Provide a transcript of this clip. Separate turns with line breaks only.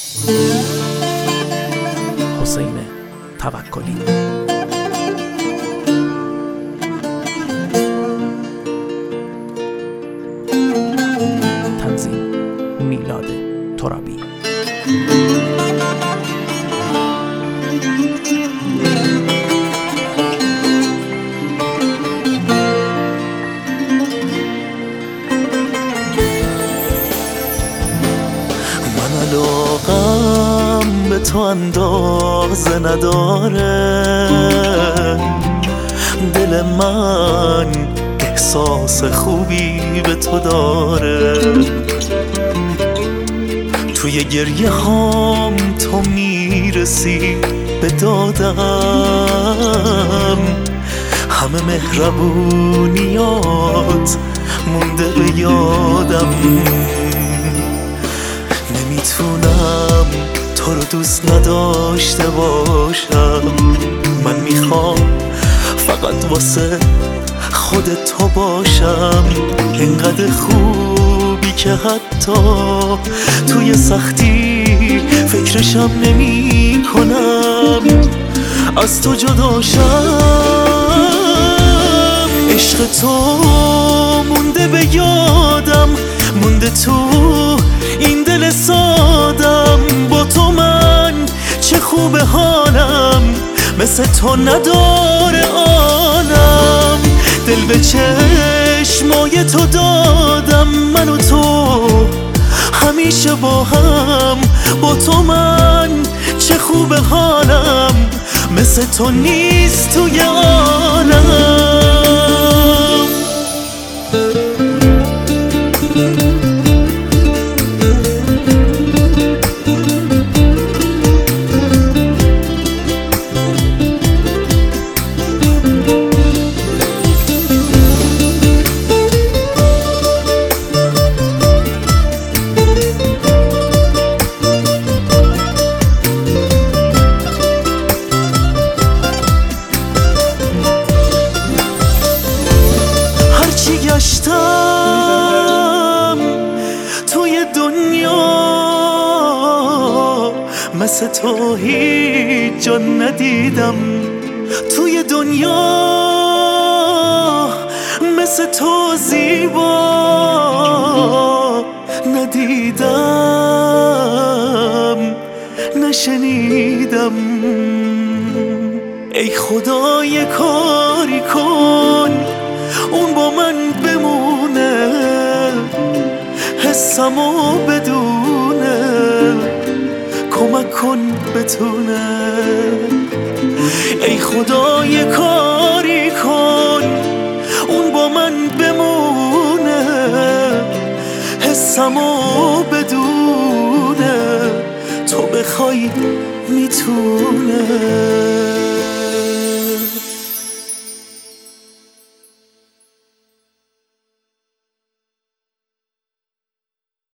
حسین توکلی. تنظیم میلاد ترابی.
علاقم به تو اندازه نداره، دل من احساس خوبی به تو داره، توی گریه هام تو میرسی به دادم، همه مهربونیات مونده به یادم، نمیتونم تو رو دوست نداشته باشم، من میخوام فقط واسه خود تو باشم، اینقدر خوبی که حتی توی سختی فکرشم نمی کنم از تو جداشم، عشق تو مونده به یادم، مونده تو این دل سادم، با تو من چه خوب حالم، مثل تو نداره عالم، دل به چشمای تو دادم، من و تو همیشه با هم، با تو من چه خوب حالم، مثل تو نیست توی عالم. گشتم توی دنیا مثل تو هیچ جا ندیدم، توی دنیا مثل تو زیبا ندیدم نشنیدم، ای خدا یه کاری کن اون با من بمونه، حسمو بدونه، کمک کن بتونه، ای خدا یه کاری کن اون با من بمونه، حسمو بدونه، تو بخوای میتونه.